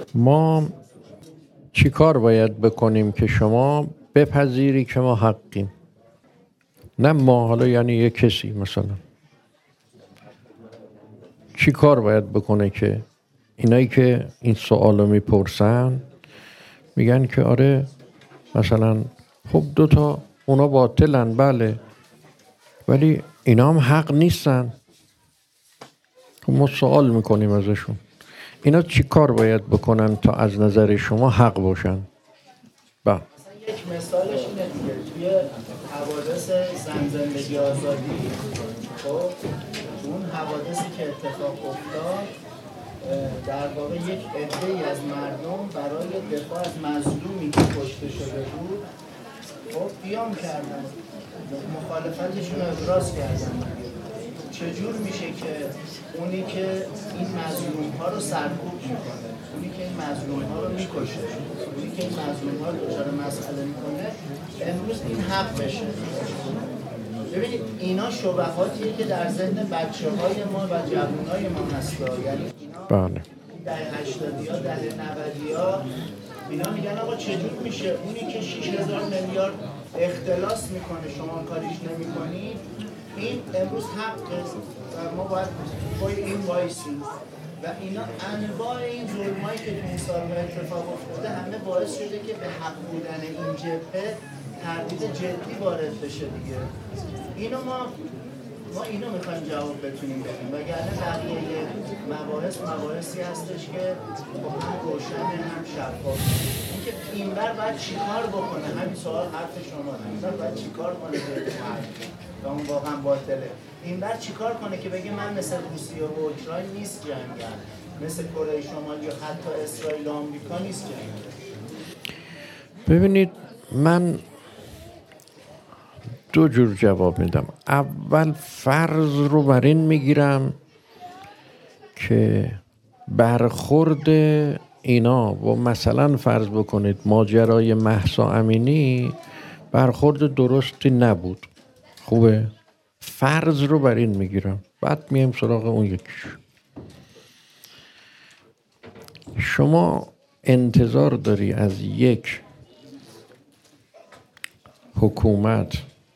ما چی کار باید بکنیم که شما بپذیری که ما حقیم؟ نه ما، حالا یعنی یه کسی مثلا چی کار باید بکنه که اینایی که این سوالو میپرسن میگن که آره مثلا خب دوتا اونا باطلن بله، ولی اینا هم حق نیستن. خب ما سوال میکنیم ازشون اینا چی کار باید بکنن تا از نظر شما حق باشن؟ مثلا یک مثالش اینه دیگه، توی حوادث زن زندگی آزادی، خب اون حوادثی که اتفاق افتاد در واقع یک عده‌ای از مردم برای دفاع از مظلومی که کشته شده بود خب قیام کردن، مخالفتشون ابراز کردن. چجور میشه که اونی که این مظلوم ها رو سرکوب میکنه، اونی که این مظلوم ها رو میکشه، اونی که این مظلوم ها رو دچار مسئله میکنه امروز این حق بشه؟ ببینید اینا شبهاتیه که در ذهن بچه های ما و جوانای ما هست. یعنی اینا دهه 80 ها دهه 90 ها اینا میگن آقا چجور میشه اونی که 6000 میلیارد اختلاس میکنه شما کاریش نمیکنید، این امروز حقه و ما باید پای این وایسیم. و اینا انواع این ظلمایی که تو این سال‌ها اتفاق افتاده همه باعث شده که به حق بودن این جبهه تردید جدی وارد بشه دیگه. اینو ما اینو میخوایم جواب بتونیم بدیم، وگرنه بقیه مباحثی هستش که هم روشنه هم شفاف. اینکه اینور باید چیکار بکنه، همین سوال حرف شما، اینور باید چیکار کنه و اون واقعا باطله. اینور چیکار کنه که بگه من مثل روسیه و اوکراین نیست جنگم، مثل کره شمالی و حتی اسرائیل و آمریکا نیست جنگم. ببینید من دو جور جواب میدم. اول فرض رو بر این میگیرم که برخورد اینا و مثلا فرض بکنید ماجرای مهسا امینی برخورد درستی نبود. خوبه؟ فرض رو بر این میگیرم، بعد میایم سراغ اون یکیش. شما انتظار داری از یک حکومت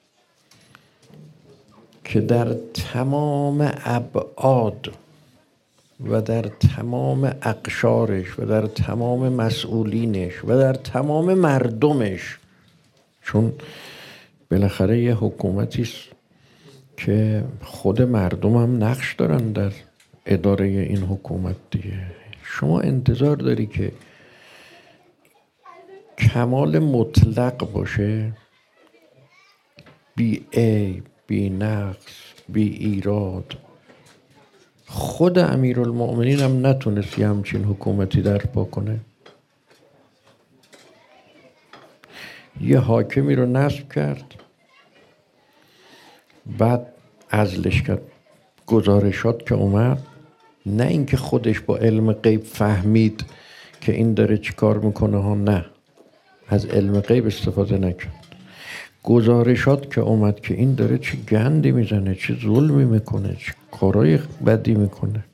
که در تمام ابعاد و در تمام اقشارش و در تمام مسئولینش و در تمام مردمش، چون بالاخره یه حکومتیست که خود مردم هم نقش دارن در اداره این حکومت دیگه، شما انتظار داری که کمال مطلق باشه، بی عیب، بی نقص، بی ایراد. خود امیرالمؤمنین هم نتونست یه همچین حکومتی در پا کنه. یه حاکمی رو نصب کرد، بعد عزلش کرد. گزارشات که اومد، نه اینکه خودش با علم غیب فهمید که این داره چی کار میکنه ها، نه، از علم غیب استفاده نکرد. گزارشات که اومد که این داره چه گندی میزنه، چه ظلمی میکنه، چه کارهای بدی میکنه.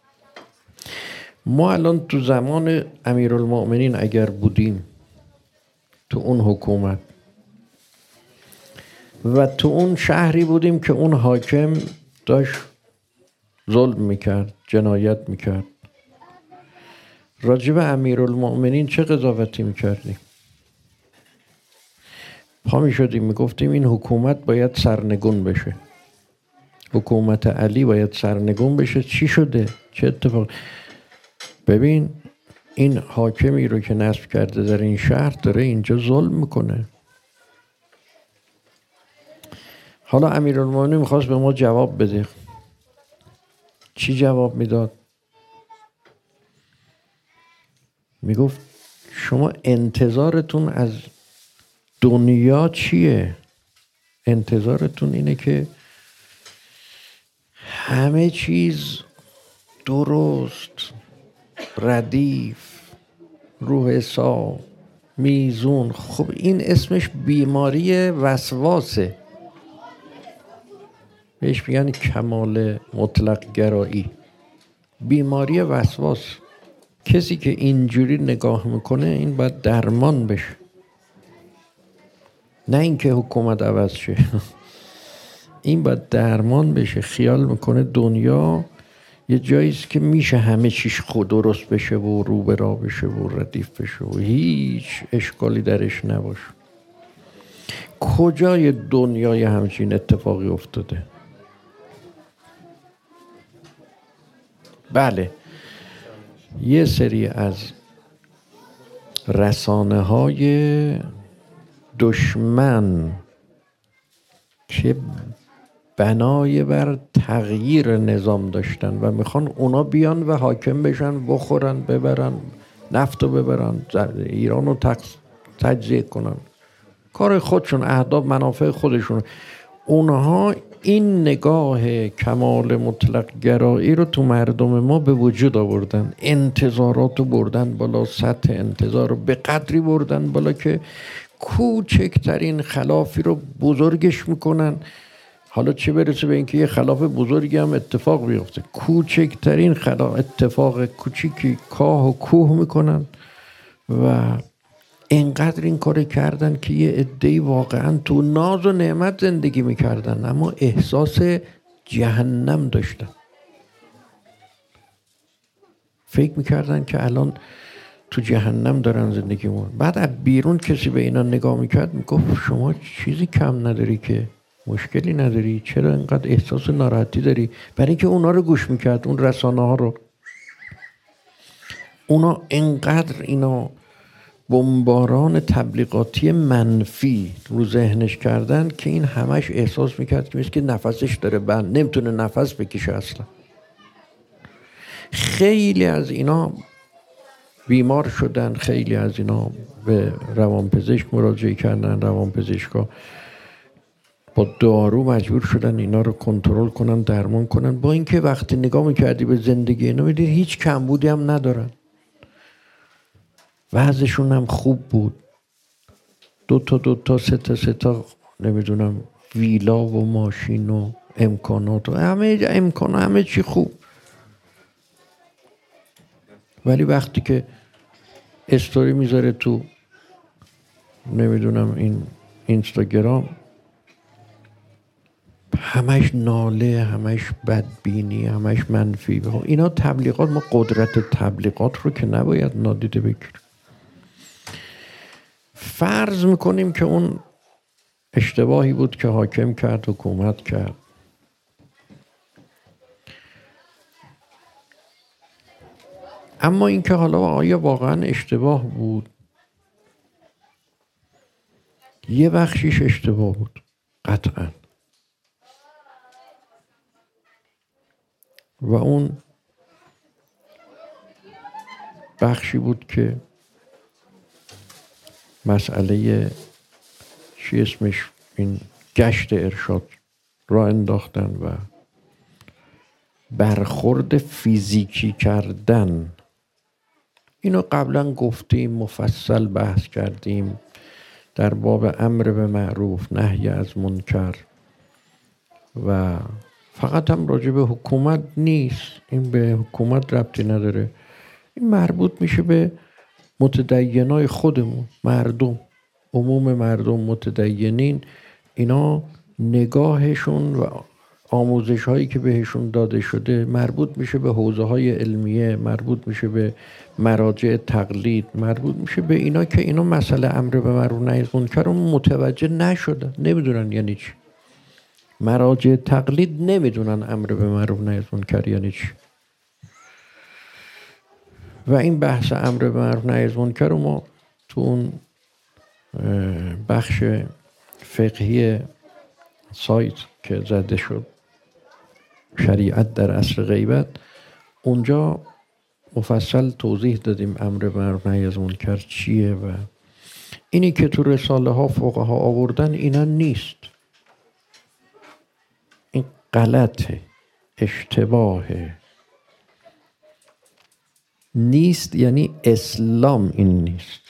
ما الان تو زمان امیرالمؤمنین اگر بودیم تو اون حکومت و تو اون شهری بودیم که اون حاکم داشت ظلم میکرد، جنایت میکرد، راجب امیرالمؤمنین چه قضاوتی میکردیم؟ پا میشدیم میگفتیم این حکومت باید سرنگون بشه، حکومت علی باید سرنگون بشه. چی شده؟ چه اتفاق؟ ببین این حاکمی رو که نصب کرده در این شهر داره اینجا ظلم میکنه. حالا امیرالمؤمنین میخواست به ما جواب بده. چی جواب میداد؟ میگفت شما انتظارتون از دنیا چیه؟ انتظارتون اینه که همه چیز درست، ردیف، رو حساب، میزون. خب این اسمش بیماری وسواسه، بهش میگن کمال مطلق گرایی، بیماری وسواس. کسی که اینجوری نگاه میکنه این باید درمان بشه، نه اینکه حکومت عوض شه. این باید درمان بشه. خیال میکنه دنیا یه جاییست که میشه همه چیش خود درست بشه و رو به راه بشه و ردیف بشه و هیچ اشکالی درش نباشه. کجای دنیای همچین اتفاقی افتاده؟ بله، یه سری از رسانه های دشمن که بنای بر تغییر نظام داشتن و میخوان اونا بیان و حاکم بشن، بخورن، ببرن، نفت رو ببرن، ایران رو تجزیه کنن، کار خودشون، اهداف منافع خودشون. اونها این نگاه کمال مطلق گرایی رو تو مردم ما به وجود آوردن، انتظارات رو بردن بالا، سطح انتظار رو به قدری بردن بالا که کوچکترین خلافی رو بزرگش میکنن. حالا چه برسه به اینکه یه خلاف بزرگی هم اتفاق بیفته، کوچکترین اتفاق کوچیکی کاه و کوه میکنن. و اینقدر این کار کردن که یه عده‌ای واقعا تو ناز و نعمت زندگی میکردن اما احساس جهنم داشتن. فکر میکردن که الان تو جهنم دارن زندگی مون. بعد از بیرون کسی به اینا نگاه میکرد میگفت شما چیزی کم نداری، که مشکلی نداری، چرا اینقدر احساس ناراحتی داری؟ برای اینکه اونا رو گوش میکرد، اون رسانه ها رو. اونا اینقدر اینا بمباران تبلیغاتی منفی رو ذهنش کردن که این همش احساس میکرد که مثل که نفسش داره بند، نمیتونه نفس بکشه اصلا. خیلی از اینا بیمار شدن، خیلی از اینا به روانپزشک مراجعه کردن، روانپزشکا با دارو مجبور شدن اینا رو کنترل کنن، درمان کنن، با اینکه وقتی نگاه میکردی به زندگی اینا میدید هیچ کمبودی هم ندارن، وضعشون هم خوب بود، دو تا سه تا نمیدونم ویلا و ماشین و امکانات و همه چی خوب. ولی وقتی که استوری میذاره تو نمیدونم این اینستاگرام، همش ناله، همش بدبینی، همش منفی. اینا تبلیغات، ما قدرت تبلیغات رو که نباید نادیده بگیریم. فرض میکنیم که اون اشتباهی بود که حاکم کرد، حکومت کرد. اما اینکه حالا آیا واقعا اشتباه بود؟ یه بخشیش اشتباه بود قطعا، و اون بخشی بود که مسئله چی اسمش، این گشت ارشاد را انداختن و برخورد فیزیکی کردن. اینو قبلا گفتیم، مفصل بحث کردیم در باب امر به معروف، نهی از منکر، و فقط هم راجع به حکومت نیست، این به حکومت ربطی نداره، این مربوط میشه به متدینای خودمون، مردم، عموم مردم، متدینین. اینا نگاهشون و آموزش هایی که بهشون داده شده مربوط میشه به حوزه های علمیه، مربوط میشه به مراجع تقلید، مربوط میشه به اینا که اینا مسئله امر به معروف نهی از منکر رو متوجه نشدن، نمیدونن یعنی چی. مراجع تقلید نمیدونن امر به معروف نهی از منکر یعنی چی. و این بحث امر به معروف نهی از منکر رو ما تو اون بخش فقهی سایت که زده شد، شریعت در عصر غیبت، اونجا مفصل توضیح دادیم امر به معروف نهی از منکر چیه. و اینی که تو رساله ها فقها آوردن اینا نیست، این غلطه، اشتباهه. نیست یعنی اسلام این نیست،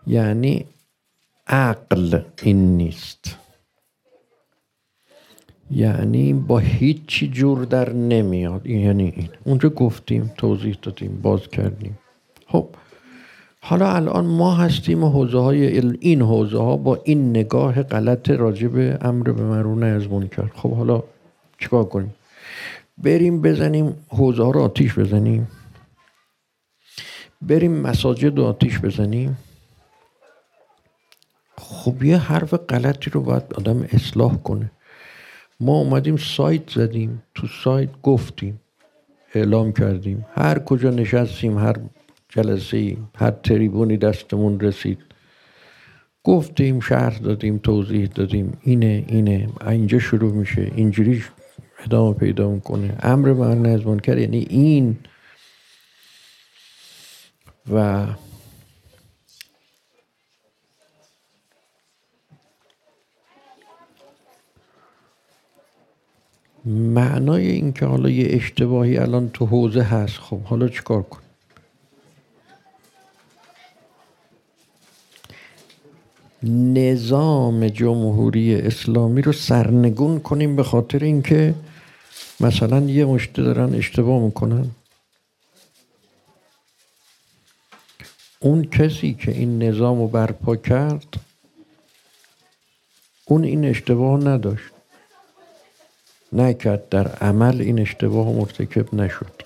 یعنی عقل این نیست، یعنی با هیچی جور در نمیاد. یعنی این اونجا گفتیم، توضیح دادیم، باز کردیم. خب حالا الان ما هستیم حوزه های این حوزه ها با این نگاه غلط راجع به امر به معروف و نهی از منکر. خب حالا چیکار کنیم؟ بریم بزنیم حوزه ها رو آتیش بزنیم؟ بریم مساجد رو آتیش بزنیم؟ خب یه حرف غلطی رو باید آدم اصلاح کنه. ما اومدیم سایت زدیم، تو سایت گفتیم، اعلام کردیم، هر کجا نشستیم، هر جلسه، هر تریبونی دستمون رسید گفتیم، شرح دادیم، توضیح دادیم، اینه اینجا شروع میشه، اینجوری ادامه پیدا میکنه. امر به معروف و نهی از منکر یعنی این. و معنای این که حالا یه اشتباهی الان تو حوزه هست، خب حالا چیکار کن؟ نظام جمهوری اسلامی رو سرنگون کنیم به خاطر اینکه مثلا یه مشته دارن اشتباه میکنن؟ اون کسی که این نظام رو برپا کرد اون این اشتباه نداشت، نکرد، در عمل این اشتباه مرتکب نشد.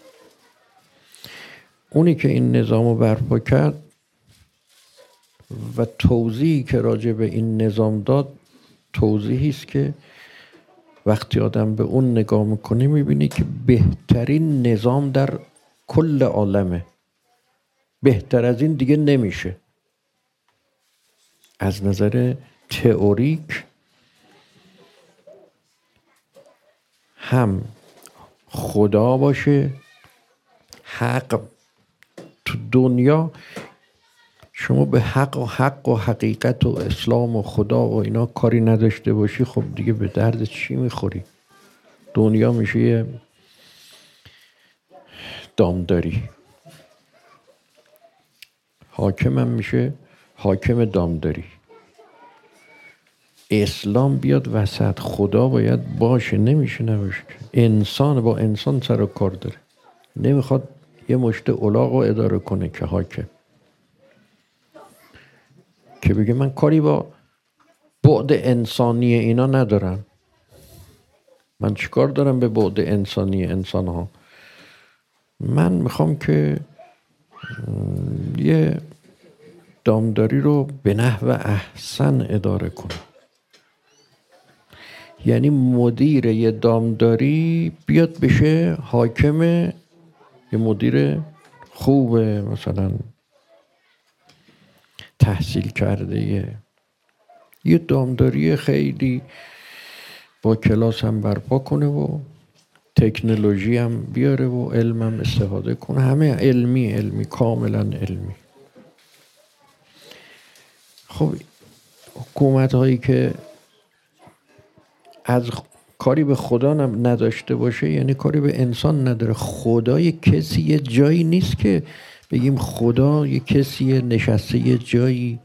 اونی که این نظام رو برپا کرد و توضیحی که راجع به این نظام داد توضیحی است که وقتی آدم به اون نگاه میکنه میبینی که بهترین نظام در کل عالمه. بهتر از این دیگه نمیشه. از نظر تئوریک هم خدا باشه، حق تو دنیا. شما به حق و حقیقت و اسلام و خدا و اینا کاری نداشته باشی، خب دیگه به درد چی میخوری؟ دنیا میشه یه دامداری، حاکم هم میشه حاکم دامداری. اسلام بیاد وسط، خدا باید باشه، نمیشه نباشه. انسان با انسان سر و کار داره، نمیخواد یه مشت الاغ رو اداره کنه که حاکم، که بگه من کاری با بعد انسانی اینا ندارم. من چیکار دارم به بعد انسانی انسان ها؟ من میخوام که یه دامداری رو به نحو احسن اداره کنم. یعنی مدیر یه دامداری بیاد بشه حاکم یه مدیر خوبه، مثلا تحصیل کرده، یه دامداری خیلی با کلاس هم برپا کنه و تکنولوژی هم بیاره و علم هم استفاده کنه، همه علمی کاملا علمی. خب حکومت هایی که از کاری به خدا نداشته باشه یعنی کاری به انسان نداره. خدا یه کسی یه جایی نیست که بگیم خدا یه کسی نشسته یه جایی.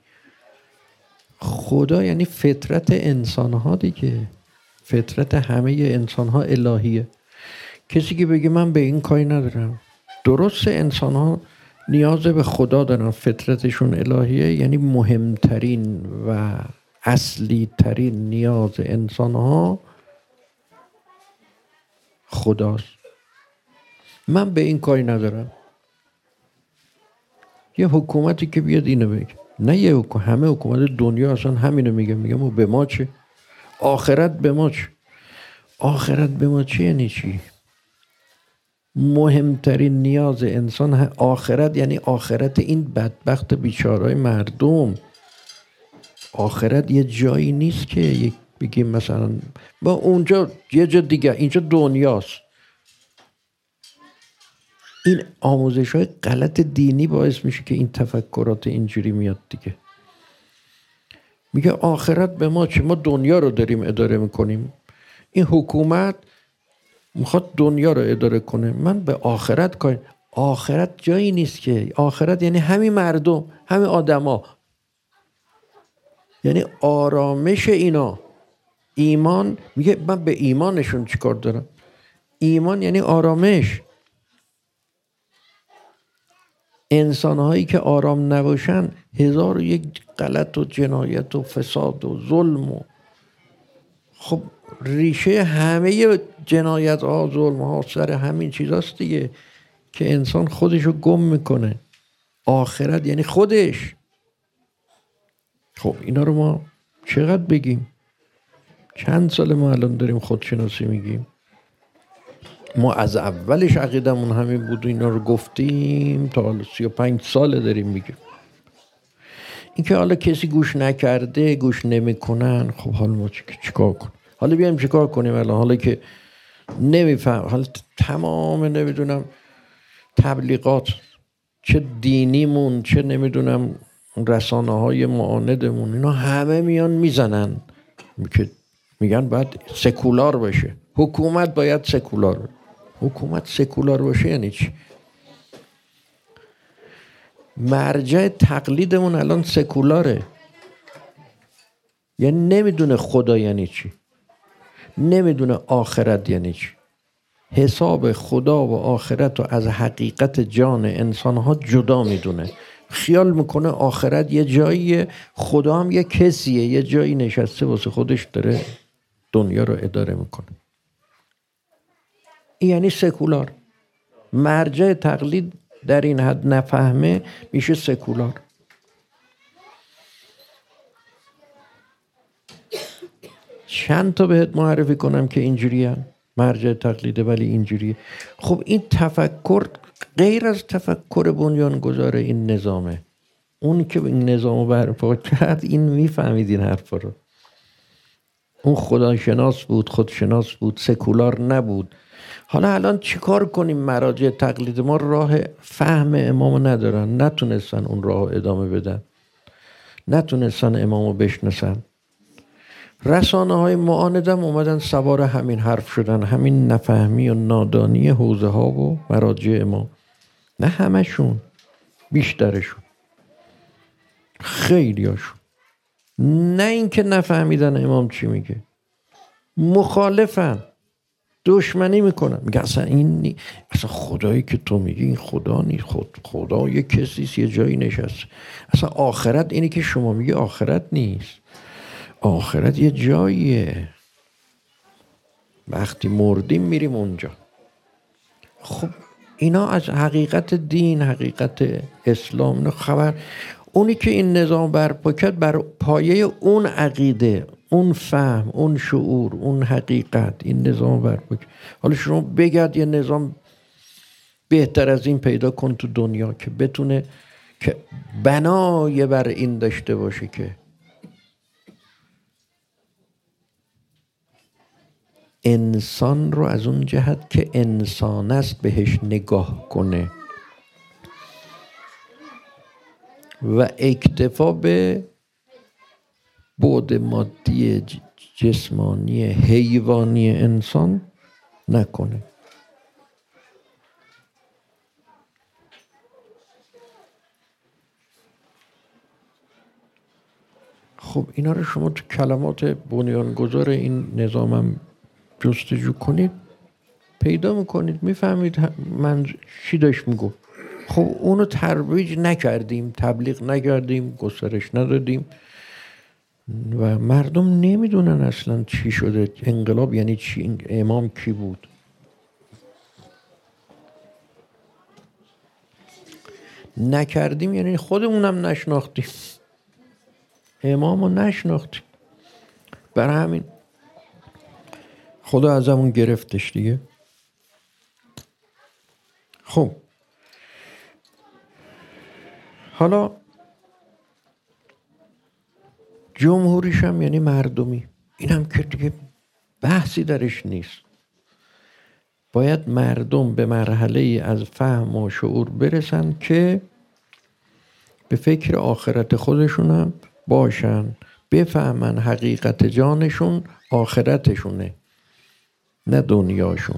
خدا یعنی فطرت انسان ها دیگه، فطرت همه انسان ها الهیه. کسی که بگه من به این کاری ندارم، درسته انسان ها نیاز به خدا دارن، فطرتشون الهیه، یعنی مهمترین و اصلی ترین نیاز انسان ها خداست. من به این کاری ندارم. یه حکومتی که بیاد اینو بگه، نه یه حکومت، همه حکومت دنیا اصلا همینو میگه ما به ما چه؟ آخرت به ما چه؟ آخرت به ما چه یعنی چی؟ مهمترین نیاز انسان آخرت، یعنی آخرت این بدبخت بیچارهای مردم. آخرت یه جایی نیست که بگیم مثلا با اونجا یه جا دیگه، اینجا دنیاست. این آموزش های غلط دینی باعث میشه که این تفکرات اینجوری میاد دیگه. میگه آخرت به ما چه؟ ما دنیا رو داریم اداره میکنیم. این حکومت میخواد دنیا رو اداره کنه، من به آخرت کاری. آخرت جایی نیست که. آخرت یعنی همین مردم، همین آدما، یعنی آرامش اینا. ایمان میگه من به ایمانشون چیکار دارم؟ ایمان یعنی آرامش. انسانهایی که آرام نباشن 1001 غلط و جنایت و فساد و ظلم و خب ریشه همه جنایت ها ظلم ها سر همین چیزاست دیگه که انسان خودشو گم میکنه. آخرت یعنی خودش. خب اینا رو ما چقدر بگیم؟ چند سال ما الان داریم خودشناسی میگیم؟ ما از اولش عقیدمون همین بود و اینا رو گفتیم تا حالا 35 ساله داریم میگیم. این که حالا کسی گوش نکرده گوش نمیکنن، خب حالا ما چیکار کنیم؟ حالا بیایم چیکار کنیم الان؟ حالا که نمیفهم، حالا تمام نمیدونم تبلیغات چه دینیمون چه نمیدونم رسانه های معاندمون اینا همه میان میزنن که میگن باید سکولار بشه، حکومت باید سکولار بشه. حکومت سکولار باشه یعنی چی؟ مرجع تقلیدمون الان سکولاره، یعنی نمیدونه خدا یعنی چی، نمیدونه آخرت یعنی چی. حساب خدا و آخرت رو از حقیقت جان انسانها جدا میدونه. خیال میکنه آخرت یه جاییه، خدا هم یه کسیه، یه جایی نشسته واسه خودش داره دنیا رو اداره میکنه. این یعنی سکولار. مرجع تقلید در این حد نفهمه میشه سکولار. چند تا بهت معرفی کنم که اینجوری هم مرجع تقلیده ولی اینجوریه. خب این تفکر غیر از تفکر بنیانگذار این نظامه. اون که این نظامو برپا کرد این میفهمید این حرفا رو. اون خداشناس بود، خودشناس بود، سکولار نبود. حالا الان چیکار کنیم؟ مراجع تقلید ما راه فهم امامو ندارن، نتونستن اون راه ادامه بدن، نتونستن امامو بشناسن. رسانه های معاندم اومدن سوار همین حرف شدن، همین نفهمی و نادانی حوزه ها و مراجع امام. نه همشون، بیشترشون، خیلی هاشون. نه اینکه نفهمیدن امام چی میگه، مخالفن، دشمنی میکنن، میگن اصلا این اصلا خدایی که تو میگی این خدا نیست، خدا یه کسیست یه جایی نشسته. اصلا آخرت اینی که شما میگی آخرت نیست، آخرت یه جاییه، وقتی مردیم میریم اونجا. خب اینا از حقیقت دین، حقیقت اسلام اینا خبر. اونی که این نظام برپا کرد بر پایه اون عقیده، اون فهم، اون شعور، اون حقیقت این نظام برپا کرد. حالا شما بگرد یه نظام بهتر از این پیدا کن تو دنیا که بتونه که بنای بر این داشته باشه که انسان رو از اون جهت که انسان است بهش نگاه کنه و اکتفا به بعد مادی جسمانی حیوانی انسان نکنه. خب اینا رو شما تو کلمات بنیانگذار این نظامم جستجو کنید پیدا میکنید، میفهمید من چی داشت میگو. خب اونو ترویج نکردیم، تبلیغ نکردیم، گسترش ندادیم و مردم نمیدونن اصلا چی شده، انقلاب یعنی چی، امام کی بود. نکردیم یعنی خودمونم نشناختیم، امامو نشناختیم، برای همین خدا ازمون گرفتش دیگه. خب حالا جمهوریش هم یعنی مردمی، این هم که دیگه بحثی درش نیست. باید مردم به مرحله از فهم و شعور برسن که به فکر آخرت خودشون هم باشن، بفهمن حقیقت جانشون آخرتشونه نه دنیاشون،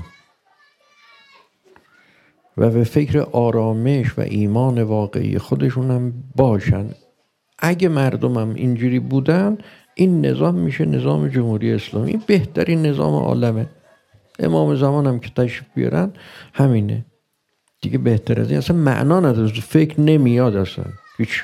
و به فکر آرامش و ایمان واقعی خودشون هم باشن. اگه مردم هم اینجوری بودن این نظام میشه نظام جمهوری اسلامی. این بهترین نظام عالمه. امام زمان هم که تشریف بیارن همینه دیگه. بهتر از این اصلا معنا نداره، فکر نمیاد، اصلا هیچ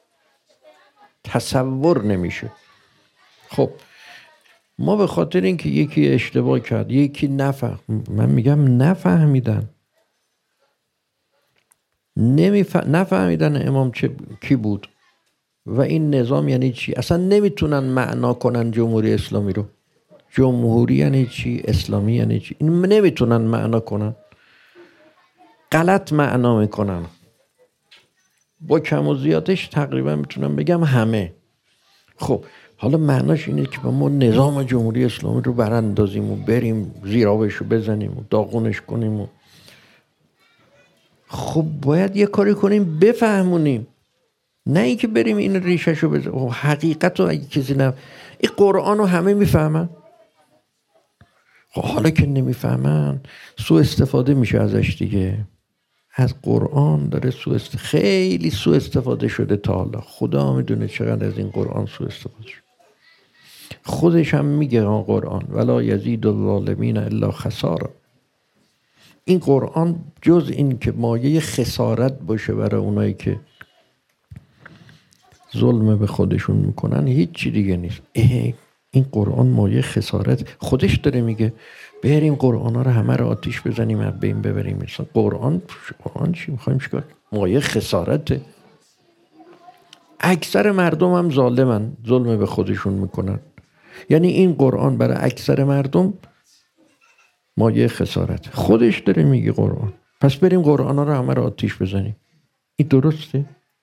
تصور نمیشه. خب ما به خاطر اینکه یکی اشتباه کرد، یکی نفهم، من میگم نفهمیدن، نفهمیدن امام کی بود و این نظام یعنی چی. اصلا نمیتونن معنا کنن جمهوری اسلامی رو. جمهوری یعنی چی، اسلامی یعنی چی، این نمیتونن معنا کنن، غلط معنا میکنن. با کم و زیادش تقریبا میتونم بگم همه. خب حالا معناش اینه که ما نظام جمهوری اسلامی رو براندازیم و بریم زیرابش رو بزنیم و داغونش کنیم خب باید یه کاری کنیم بفهمونیم، نه اینکه بریم این ریشش رو بزنیم. حقیقت رو اگه کسی این قرآن رو همه میفهمن. خب حالا که نمیفهمن سوء استفاده میشه ازش دیگه. از قرآن داره خیلی سوء استفاده شده تا حالا. خدا میدونه چقدر از این قرآن سوء استفاده شده. خودش هم میگه قرآن ولا یزید الظالمین الا خسارا. این قرآن جز این که مایه خسارت باشه برای اونایی که ظلم به خودشون میکنن، هیچ چی دیگه نیست. این قرآن مایه خسارت. خودش داره میگه بریم قرآن ها رو همه رو آتیش بزنیم از بین ببریم. مثلا قرآن چی میخوایم چیکار؟ مایه خسارته. اکثر مردم هم ظالمن، ظلم به خودشون میکنن. یعنی این قرآن برای اکثر مردم مایه خسارت. خودش داره میگه قرآن. پس بریم قرآن ها رو همه رو آتیش بزنیم. این درسته؟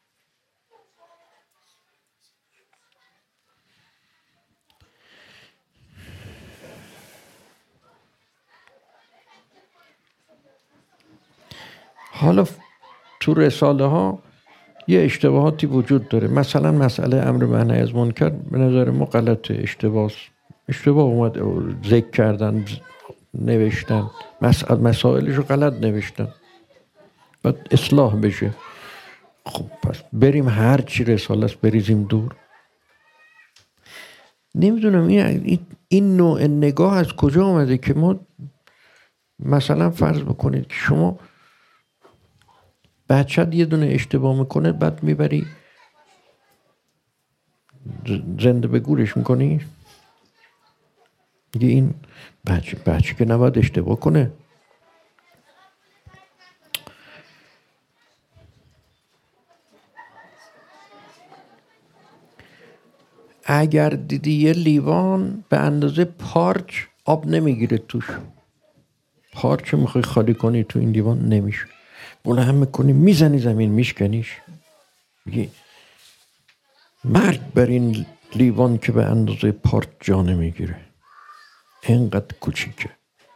حالا تو رساله ها یه اشتباهاتی وجود داره. مثلا مسئله امر به نهی از منکر به نظر ما غلطه، اشتباه اومد ذکر کردن، نوشتن مسائلش رو غلط نوشتن، باید اصلاح بشه. خب پس بریم هر چی رساله است بریزیم دور. نمیدونم این نوع نگاه از کجا آمده که ما مثلا فرض بکنید که شما بچت یه دونه اشتباه میکنه بعد میبری زنده به گورش میکنی. دیگه این بچه که نباید اشتباه کنه. اگر دیدی یه لیوان به اندازه پارچ آب نمیگیره توش، پارچ میخوای خالی کنی تو این لیوان نمیشه، بلند میکنی میزنی زمین میشکنیش. مرگ بر این لیوان که به اندازه پارچ جا نمیگیره، اینقدر کوچیکه.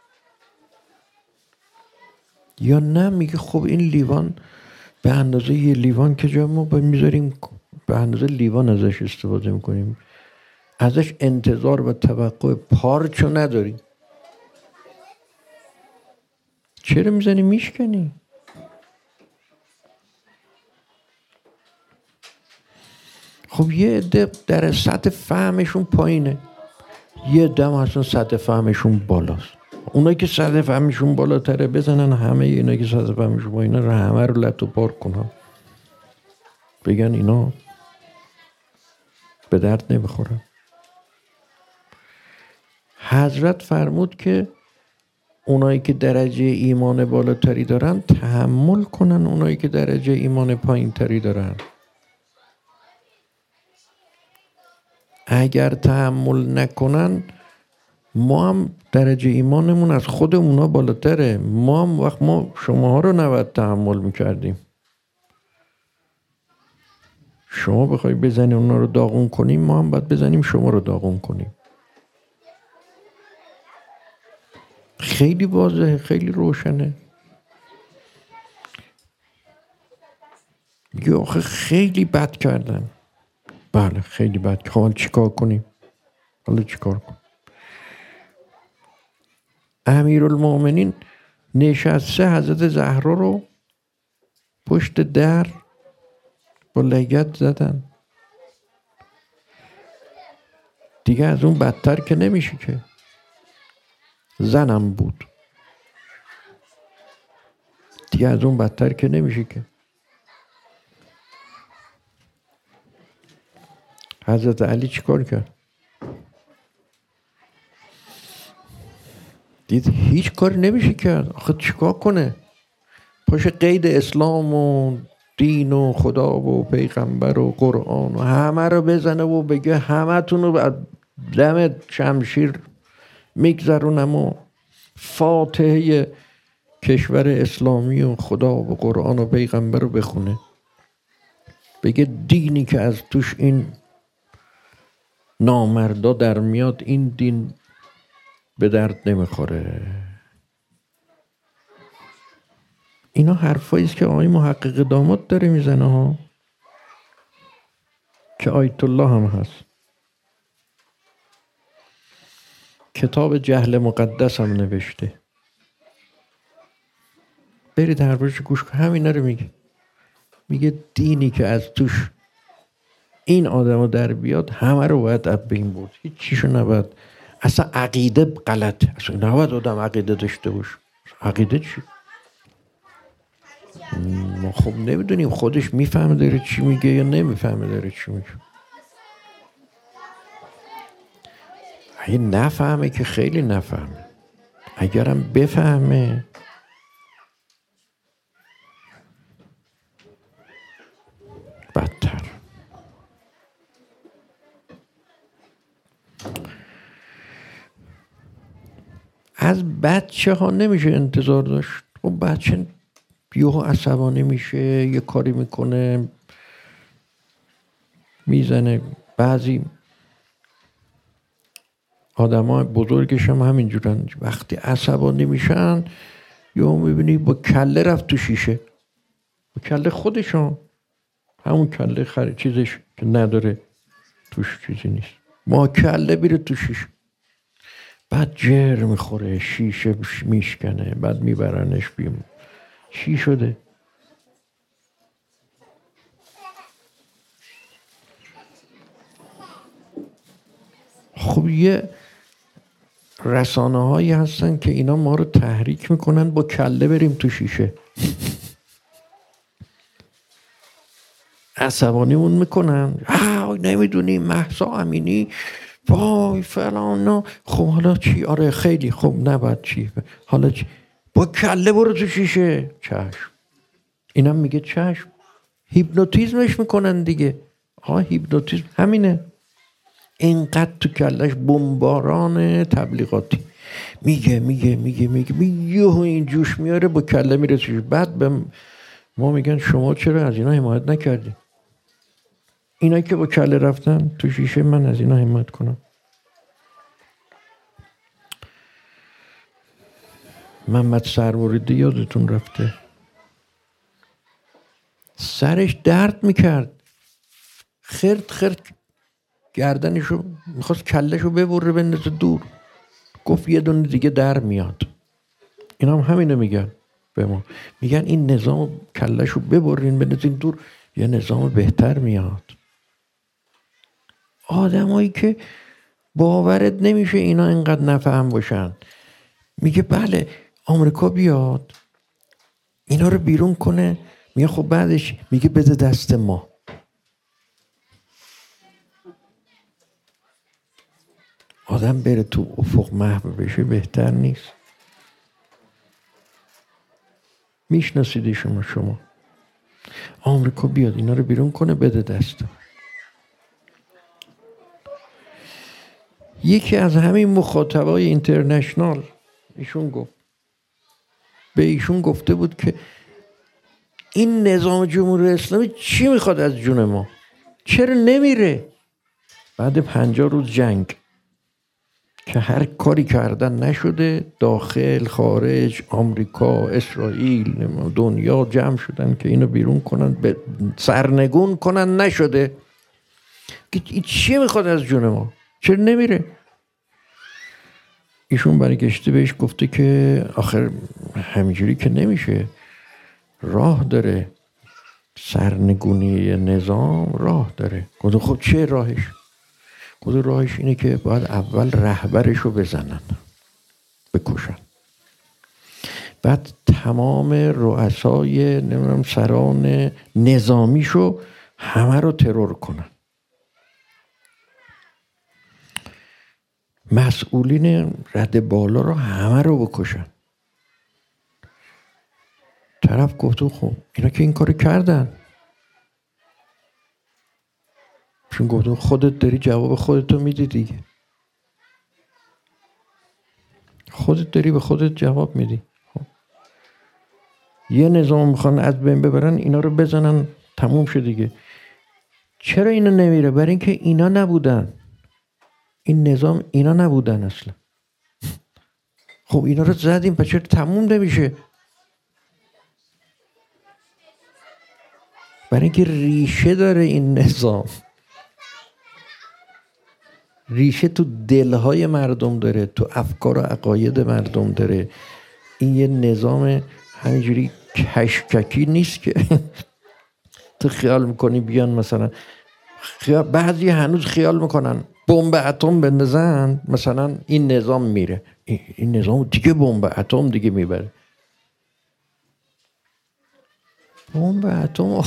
یا نه میگه خب این لیوان به اندازه یه لیوان که جا ما میذاریم به اندازه لیوان ازش استفاده میکنیم، ازش انتظار و توقع پارچو نداری، چرا میزنی میشکنی؟ خب یه عده در سطح فهمشون پایینه، یه عده هم اصلا سطح فهمشون بالاست. اونایی که سطح فهمشون بالاتره بزنن همه اینایی که سطح فهمشون پایینه رو همه رو لت و پار کنن، بگن اینا به درد نمیخورن. حضرت فرمود که اونایی که درجه ایمان بالاتری دارن تحمل کنن اونایی که درجه ایمان پایین تری دارن. اگر تحمل نکنن ما هم درجه ایمانمون از خود اونا بالاتره. ما هم وقت ما شماها رو نباید تحمل میکردیم. شما بخوای بزنی اونا رو داغون کنیم، ما هم باید بزنیم شما رو داغون کنیم. خیلی واضحه، خیلی روشنه. میگه آخه خیلی بد کردن. بله خیلی بد. حالا چیکار کنیم؟ امیرالمومنین نشسته حضرت زهرا رو پشت در با لگد زدن. دیگه از اون بدتر که نمیشه که. زنم بود دیگه از اون بدتر که نمیشه که. حضرت علی چیکار کرد؟ دید هیچ کاری نمیشه کرد. آخه چیکار کنه؟ پاش قید اسلام و دین و خدا و پیغمبر و قرآن و همه رو بزنه و بگه همه تون رو دم شمشیر میگذرونم و فاتحه کشور اسلامی و خدا و قرآن و پیغمبر رو بخونه، بگه دینی که از توش این نامردا در میاد این دین به درد نمیخوره. اینا حرفایی است که آقای محقق داماد داره میزنه ها، که آیت الله هم هست، کتاب جهل مقدس هم نوشته. برید حرفش گوش کن، همینا رو میگه دینی که از توش این آدمو در بیاد همه رو باید از بین برد، هیچ چیشو نباید. اصلا عقیده غلطه، اصلا نباید آدم عقیده داشته باشه. عقیده چی؟ ما خب نمیدونیم خودش میفهمه داره چی میگه یا نمیفهمه داره چی میگه. اگه نفهمه که خیلی نفهمه، اگرم بفهمه بدتر. از بچه ها نمیشه انتظار داشت. خب بچه یهو عصبانی میشه، یه کاری میکنه میزنه. بعضی آدمای بزرگش هم همینجورن، وقتی عصبانی میشن یهو میبینی با کله رفت تو شیشه، با کله خودشون، همون کله چیزش که نداره توش چیزی نیست، ما کله بیره تو شیشه، بعد جر میخوره، شیشه میشکنه، بعد میبرنش بیم. چی شده؟ خب یه رسانه هایی هستن که اینا ما رو تحریک میکنن با کله بریم تو شیشه، عصبانیمون میکنن. نمیدونی مهسا امینی وای فلان. خب حالا چی؟ آره خیلی خب، نباید چی؟ حالا چی؟ با کله برو تو شیشه. چشم. اینم میگه چشم. هیپنوتیزمش میکنن دیگه. هیپنوتیزم همینه. اینقدر تو کلش بمباران تبلیغاتی میگه این جوش میاره، با کله میره توش. بعد به ما میگن شما چرا از اینا حمایت نکردی؟ اینا که با کله رفتن تو شیشه، من از اینا حمایت کنم؟ محمد سروریدی یادتون رفته، سرش درد میکرد، خرد گردنشو میخواست کلهشو ببره بندازه دور، گفت یه دونه دیگه در میاد. اینا هم همینو میگن به ما، میگن این نظام کلهشو ببرین بندازین دور، یه نظام بهتر میاد. آدمایی که باورت نمیشه اینا اینقدر نفهم باشن. میگه بله آمریکا بیاد اینا رو بیرون کنه، میگه خب بعدش میگه بده دست ما. آدم بره تو افق محو بشه بهتر نیست؟ میشناسیدی شما آمریکا بیاد اینا رو بیرون کنه بده دست. یکی از همین مخاطبای اینترنشنال ایشون گفت، به ایشون گفته بود که این نظام جمهوری اسلامی چی میخواد از جون ما؟ چرا نمیره؟ بعد 50 روز جنگ که هر کاری کردن نشده، داخل خارج آمریکا اسرائیل دنیا جمع شدن که اینو بیرون کنن، سرنگون کنن، نشده. این چی میخواد از جون ما؟ چرا نمیره؟ ایشون برگشته بهش گفته که آخر همینجوری که نمیشه، راه داره، سرنگونی نظام راه داره. گفته خب چه راهش؟ خود راهش اینه که باید اول رهبرش رو بزنن، بکشن، بعد تمام رؤسای نمیدونم سران نظامیشو همه رو ترور کنن، مسئولین رده بالا رو همه رو بکشن. طرف گفت خب اینا که این کارو کردن، چون گفتم خودت داری جواب خودتو میدی دیگه، خودت داری به خودت جواب میدی. خب. یه نظام میخوان از بین ببرن، اینا رو بزنن تموم شد دیگه. چرا اینا نمیره؟ برای اینکه اینا نبودن، این نظام اینا نبودن اصلا. خب اینا رو زدیم، پس چرا تموم نمیشه؟ برای اینکه ریشه داره این نظام، ریشه تو دلهای مردم داره، تو افکار و عقاید مردم داره. این یه نظام همینجوری کشککی نیست که تو خیال میکنی بیان مثلا بعضی هنوز خیال میکنن بمب اتم بندازن مثلا این نظام میره، این نظام دیگه بمب اتم دیگه میبره. بمب اتم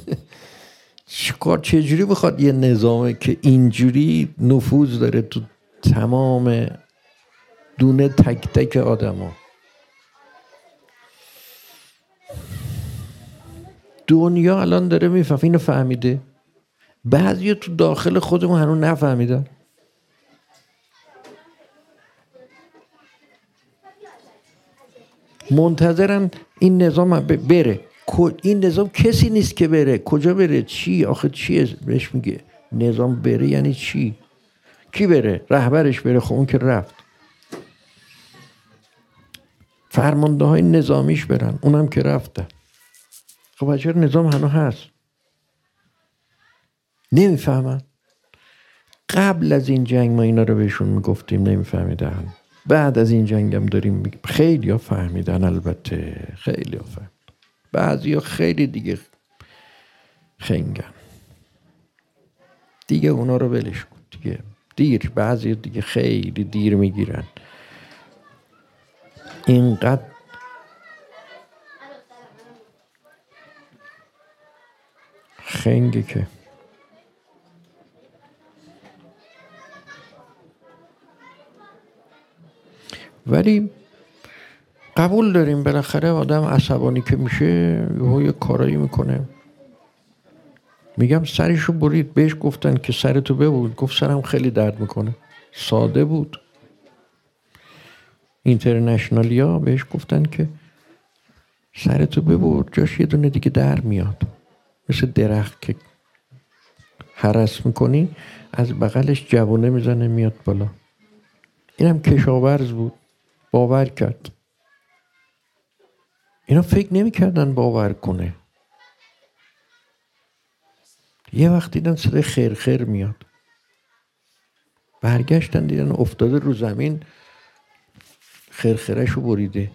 چجوری بخواد یه نظامه که اینجوری نفوذ داره تو تمام دونه تک تک آدم ها؟ دنیا الان داره میفهمه، اینو فهمیده، بعضی تو داخل خودمون هنوز نفهمیدن. منتظرن این نظام بره. این نظام کسی نیست که بره. کجا بره؟ چی؟ آخه چیه بهش میگه نظام بره؟ یعنی چی؟ کی بره؟ رهبرش بره. خب اون که رفت. فرمانده های نظامیش برن، اونم که رفته. خب چرا نظام هنوز هست؟ نمیفهمن. قبل از این جنگ ما اینا رو بهشون میگفتیم نمیفهمیدن، بعد از این جنگ هم داریم میگیم. خیلی ها فهمیدن، البته خیلی ها فهمیدن، بعضی ها خیلی دیگه خنگن دیگه، اونا رو ولش کن دیگه، دیر. بعضی دیگه خیلی دیر میگیرن. اینقدر خنگه که ولی قبول داریم بالاخره آدم عصبانی که میشه یه کارایی میکنه. میگم سرشو برید، بهش گفتن که سرتو ببر، گفت سرم خیلی درد میکنه. ساده بود. اینترنشنالیا بهش گفتن که سرتو ببر، جاش یه دونه دیگه در میاد، مثل درخت که هرس میکنی از بغلش جوونه میزنه میاد بالا. اینم کشاورز بود، باور کرد. اینا فکر نمیکردن باور کنه. یه وقت دیدن صدای خیر خیر میاد، برگشتن دیدن افتاده رو زمین، خرخرهشو بریده.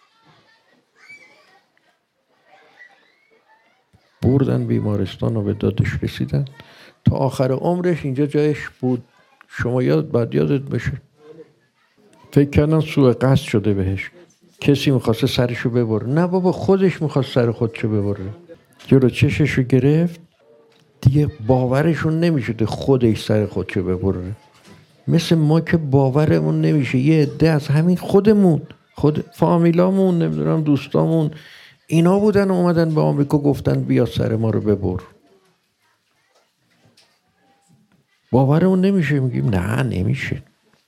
بردن بیمارستان و به دادش رسیدن. تا آخر عمرش اینجا جایش بود. شما باید یادت بشه. فکر کردن سوء قصد شده بهش، کسی میخواسته سرشو ببره. نه بابا، خودش میخواست سر خودشو ببره. جلو چششو گرفت، دیگه باورشون نمیشده خودش سر خودشو ببره. مثل ما که باورمون نمیشه یه عده از همین خودمون، خود فامیلامون، نمیدونم دوستامون، اینا بودن اومدن به آمریکا گفتن بیا سر ما رو ببر. باورمون نمیشه، میگیم نه نمیشه.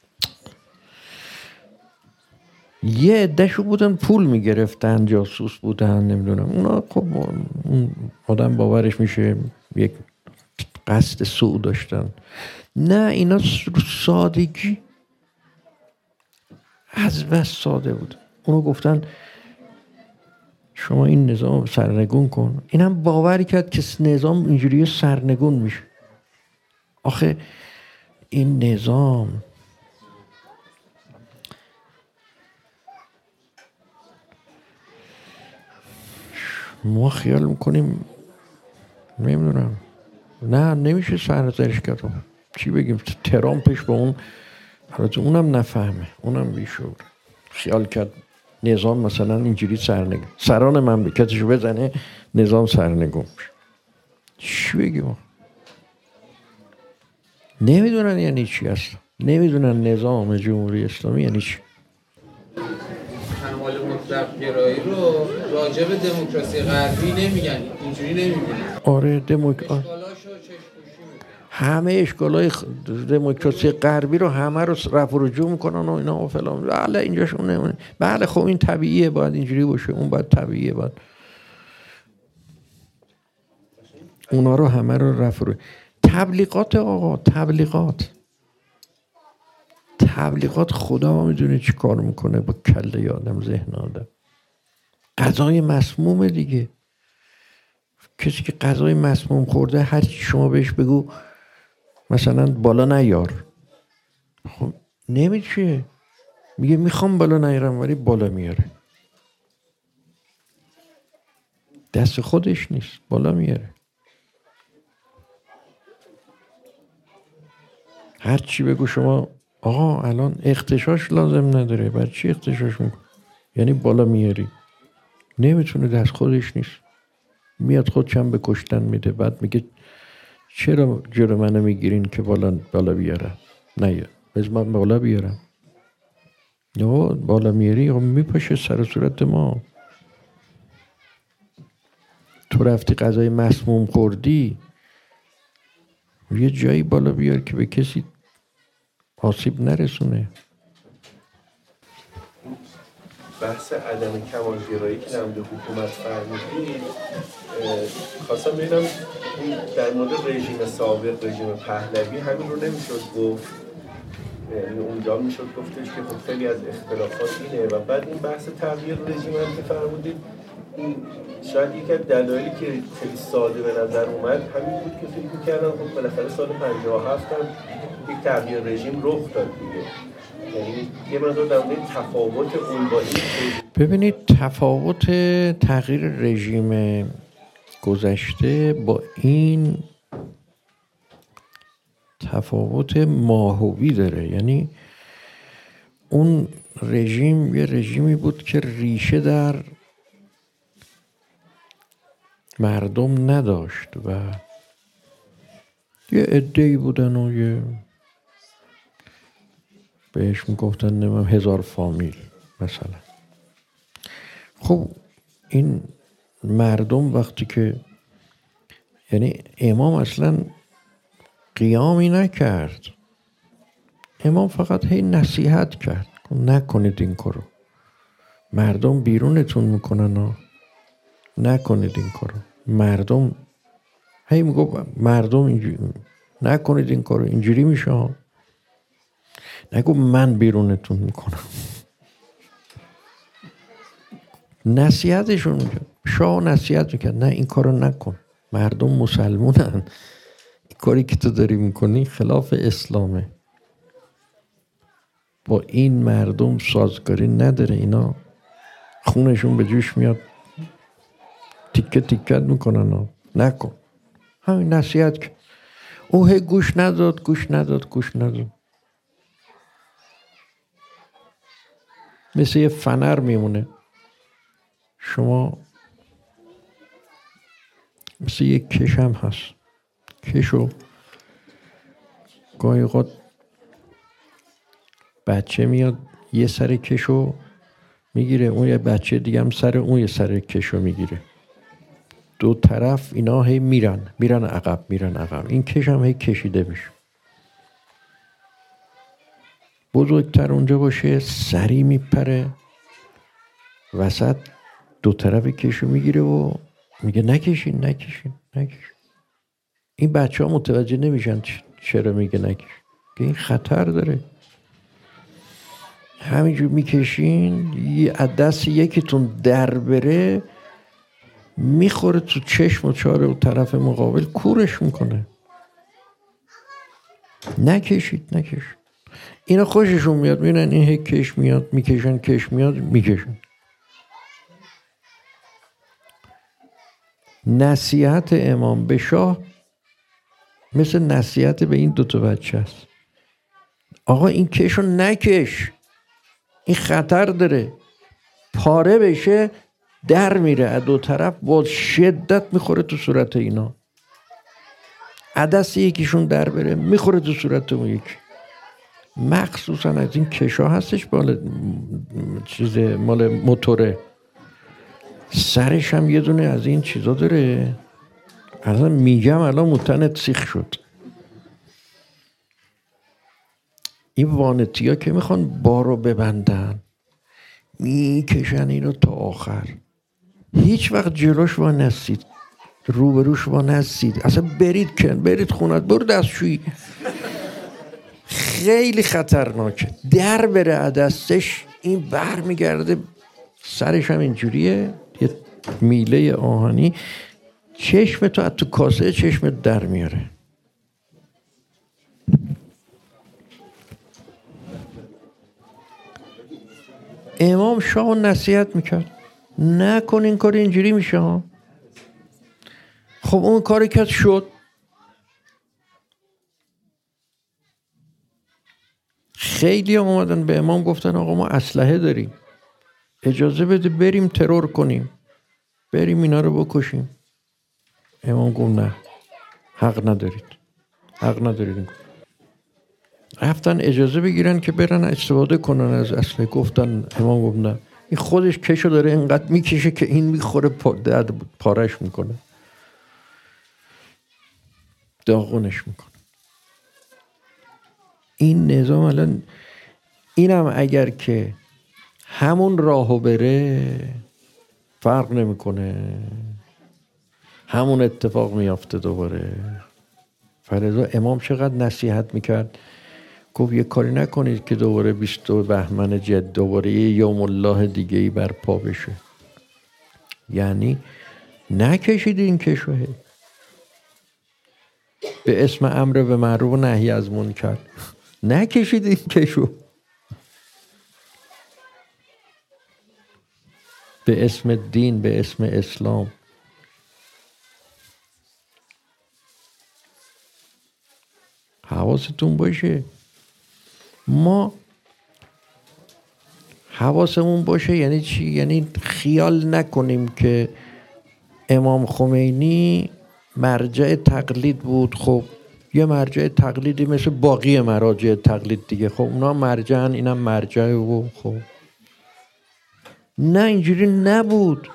یه عده‌شو بودن پول میگرفتن، جاسوس بودن، نمیدونم اونا. خب اون آدم باورش میشه یک قصد سوء داشتن. نه، اینا سادگی از بس ساده بود. اونو گفتن شما این نظام سرنگون کن. اینم باور کرد که نظام اینجوری سرنگون میشه. آخه این نظام ما خیال میکنیم نمیدونم، نه نمیشه سرنگونش کرد. چی بگیم؟ ترامپش با اون، البته اونم نفهمه، اونم بیشور، خیال کرد نظام مثلا اینجوری سران مملکتشو بزنه نظام سرنگون میشه. چی بگیم؟ نمیدونن یعنی چی اصلا، نمیدونن نظام جمهوری اسلامی یعنی چی. کمال مطلق گرایی رو راجع به دموکراسی غربی نمیگن، اینجوری نمیبینن. آره همه اشکالای دموکراسی غربی رو همه رو رفع و رجوع میکنن و اینا و فلان. بله اینجاشون نمونه. بله خب این طبیعیه، باید اینجوری باشه، اون باید طبیعیه، باید اونا رو همه رو رفع و تبلیغات. آقا تبلیغات خدا میدونه چی کار میکنه با کله آدم، ذهن آدم. غذای مسمومه دیگه. کسی که غذای مسموم خورده هر چی شما بهش بگو مثلا بالا نیار، خب نمیشه، میگه میخوام بالا نیارم ولی بالا میاره. دست خودش نیست، بالا میاره. هر چی بگو شما آقا الان اختشاش لازم نداره، برای چی اختشاش میکنه؟ یعنی بالا میاری. نمیتونه، دست خودش نیست. میاد خودشم به کشتن میده، بعد میگه چرا جلو منو میگیرین که بالا بیارم؟ نه بذار من بالا بیارم. یا بالا میاری میپاشه سر صورت ما. تو رفتی غذای مسموم خوردی، یه جایی بالا بیار که به کسی آسیب نرسونه. بحث عدم کمالگرایی که در مورد حکومت فرمودید، خواستم ببینم در مورد رژیم سابق، رژیم پهلوی، همین رو نمیشد گفت؟ یعنی اونجا میشد گفتش که خب خیلی از اختلافات اینه و بعد این بحث تغییر رژیم هم که فرمودید، شاید یکی از دلایلی که خیلی ساده به نظر اومد همین بود که فکر می‌کردن خب بالاخره سال 57 هم یک تغییر رژیم رخ داد دیگه. یعنی یه مقدار در مورد تفاوت اون با این، ببینید تفاوت تغییر رژیم گذشته با این تفاوت ماهوی داره. یعنی اون رژیم یه رژیمی بود که ریشه در مردم نداشت و یه عده‌ای بودن و یه بهش میگفتن نمیم 1000 فامیل مثلا. خب این مردم وقتی که یعنی امام اصلا قیامی نکرد، امام فقط هی نصیحت کرد نکنید این کارو، مردم بیرونتون میکنن نکنید این کارو. مردم هی میگو مردم اینجوری نکنید این کارو، اینجوری میشه. نگو من بیرونتون میکنم. نصیحتشون میکرد، شاه نصیحت میکرد نه این کارو نکن، مردم مسلمونن، این کاری که تو داری میکنی خلاف اسلامه، با این مردم سازگاری نداره، اینا خونشون به جوش میاد تیکه تیکت میکنن نکن. همین نصیحت که او گوش نداد. مثل یه فنر میمونه. شما مثل یه کش هم هست، کشو گاهی اوقات بچه میاد یه سر کشو میگیره، اون یه بچه دیگه هم سر اون یه سر کشو میگیره، دو طرف اینا هی میرن عقب. این کش هم هی کشیده میشه. بزرگتر اونجا باشه سری میپره وسط، دو طرف کشو میگیره و میگه نکشین. این بچه ها متوجه نمیشن چرا میگه نکشین، که این خطر داره. همینجور میکشین، از دست یکیتون در بره میخوره تو چشم و چاره و طرف مقابل کورش میکنه. نکشید. اینا خوششون میاد، میبینن این هی کش میاد میکشن. نصیحت امام به شاه مثل نصیحت به این 2 بچه است. آقا این کشو نکش، این خطر داره، پاره بشه در میره از 2 طرف، با شدت میخوره تو صورت اینا. عدس یکیشون در بره میخوره تو صورت اون یکی. مخصوصا از این کشا هستش مال موتوره، سرش هم یه دونه از این چیزا داره. اصلا میگم الان موتنت سیخ شد. این وانتی ها که میخوان بارو ببندن میکشن اینو تا آخر، هیچ وقت جلوش وانستید، روبروش وانستید، اصلا برید خونت، برو دستشویی. خیلی خطرناکه، در بره از دستش، این بر میگرده، سرش هم اینجوریه، یه میله آهنی، چشم تو از تو کاسه چشمت در میاره. امام شاه نصیحت میکرد نکن این کار، اینجوری میشه ها. خب اون کاری که شد، خیلی اومدن به امام گفتن آقا ما اسلحه داریم، اجازه بده بریم ترور کنیم، بریم اینا رو بکشیم. امام گفت نه، حق ندارید. رفتن اجازه بگیرن که برن استفاده کنن از اسلحه، گفتن امام گفت نه، این خودش کشو داره اینقدر میکشه که این میخوره پارش میکنه، داغونش میکنه. این نظام الان اینم اگر که همون راهو بره فرق نمیکنه، همون اتفاق میافته دوباره. فرضا امام چقدر نصیحت میکرد، گفت یه کاری نکنید که دوباره 22 بهمن جد دوباره یه یوم الله دیگه ای برپا بشه. یعنی نکشید این کشوه به اسم امر به معروف و نهی از منکر، نکشید این کشو به اسم دین، به اسم اسلام. حواستون باشه، ما حواسمون باشه. یعنی چی؟ یعنی خیال نکنیم که امام خمینی مرجع تقلید بود. خب یه مرجع تقلیدی مثل باقی مراجع تقلید دیگه، خب اونا مرجعن، اینم مرجع. و خب نه، اینجوری نبود.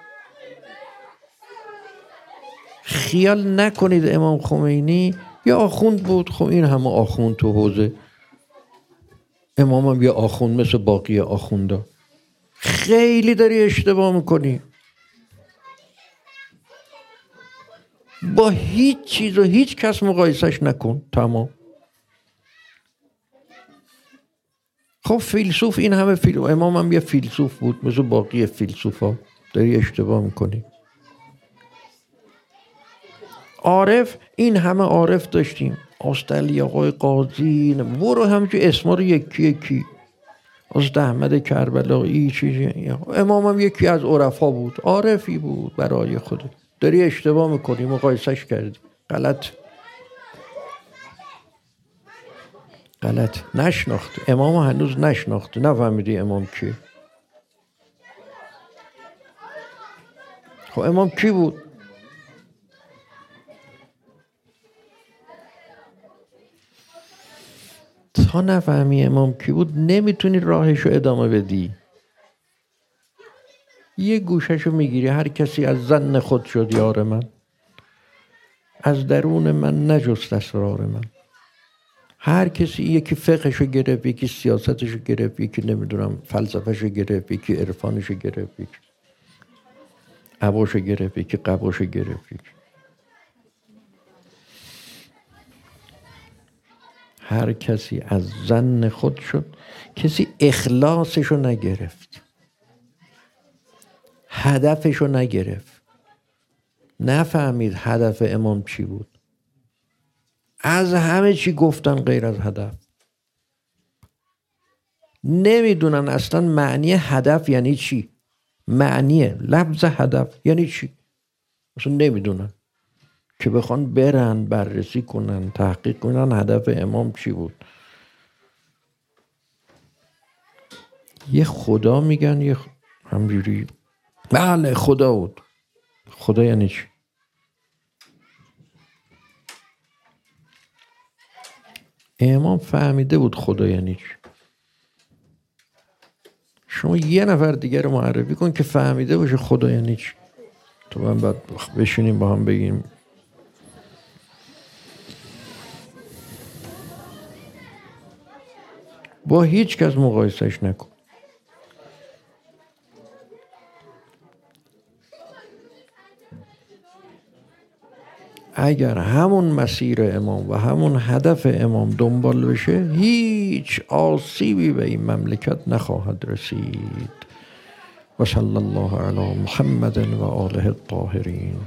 خیال نکنید امام خمینی یه آخوند بود، خب این همه آخوند تو حوزه، امام هم یه آخوند مثل باقی آخوندا. خیلی داری اشتباه میکنی. با هیچ چیز و هیچ کس مقایسش نکن. تمام. خب فیلسوف، این همه امام هم یه فیلسوف بود مثل باقی فیلسوفا، داری اشتباه میکنی. عارف، این همه عارف داشتیم، آستعلی آقای قاضی، برو همچه اسما رو یکی یکی، حضرت احمد کربلایی، چیزی. امام هم یکی از عرفا بود، عارفی بود برای خود. داری اشتباه میکنی، مقایسش کردی، غلط. نشناخت امام، هنوز نشناخت، نفهمیدی امام کی. خب امام کی بود؟ تا نفهمی امام کی بود نمیتونی راهشو ادامه بدی. یه گوششو میگیری، هر کسی از ظن خود شد یار من، از درون من نجست اسرار من. هر کسی، یکی فقهشو گرفت، یکی سیاستشو گرفت، یکی نمیدونم فلسفهشو گرفت، یکی عرفانشو گرفت، یکی عباشو گرفت، یکی قباشو گرفت. هر کسی از ظن خود شد، کسی اخلاصشو نگرفت، هدفشو نگرفت، نفهمید هدف امام چی بود. از همه چی گفتن غیر از هدف. نمیدونن اصلا معنی هدف یعنی چی، معنی لفظ هدف یعنی چی اصلا نمیدونن. که بخوان برن بررسی کنن، تحقیق کنن هدف امام چی بود. یه خدا میگن، یه همجوری بله خدا بود. خدا یعنی چی؟ امام فهمیده بود خدا یعنی چی. شما یه نفر دیگر رو معرفی کن که فهمیده باشه خدا یعنی چی. تو من باید بشینیم با هم بگیم با هیچ کس مقایسش نکن. اگر همون مسیر امام و همون هدف امام دنبال بشه هیچ آسیبی به این مملکت نخواهد رسید. و صلی الله علی محمد و آله الطاهرین.